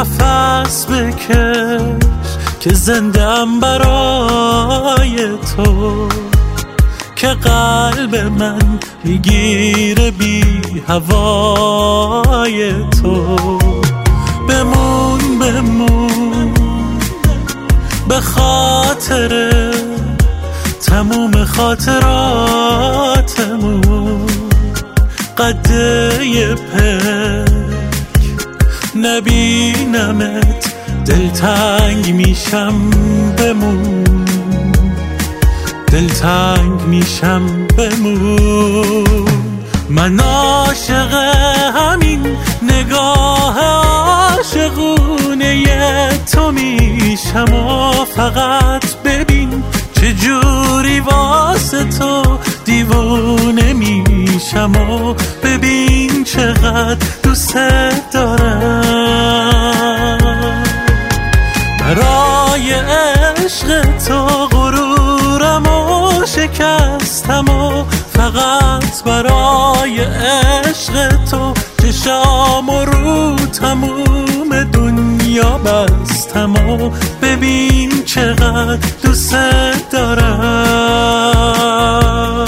نفس بکش که زندم برای تو، که قلب من میگیره بی هوای تو. بمون بمون به خاطر تموم خاطراتمون، قده پک نبینمت دلتنگ میشم. بمون دلتنگ میشم. بمون من عاشق همین نگاه عاشقونه تو میشم و فقط ببین چجوری واسه تو دیوونه میشم و ببین چقدر دوست دارم. برای عشق تو غرورم و شکستم و فقط برای عشق تو چشام و رو تموم دنیا بستم و ببین چقدر دوست دارم.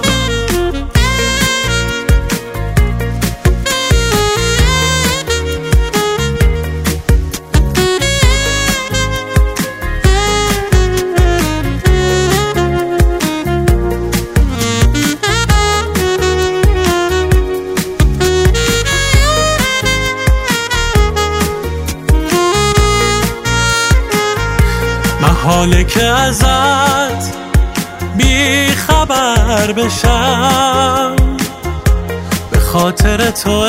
محاله که ازت بی خبر بشم، به خاطر تو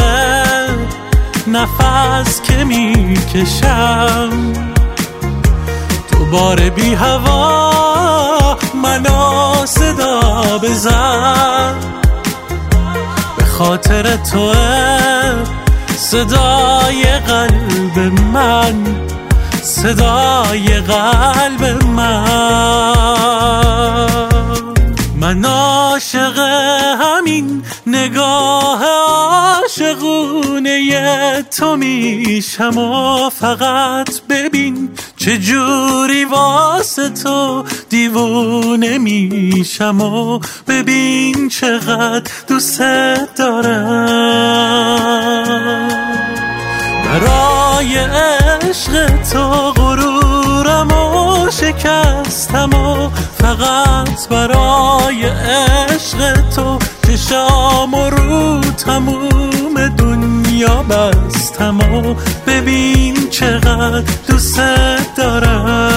نفس که میکشم. دوباره بی هوا منو صدا بزن، به خاطر تو صدای قلب من، صدای قلب من عاشق همین نگاه عاشقونه تو میشم و فقط ببین چجوری واسه تو دیوونه میشم و ببین چقدر دوست دارم. برای عشق تو غرورم و شکستم و فقط برای عشق تو چشام و رو تموم دنیا بستم و ببین چقدر دوست دارم.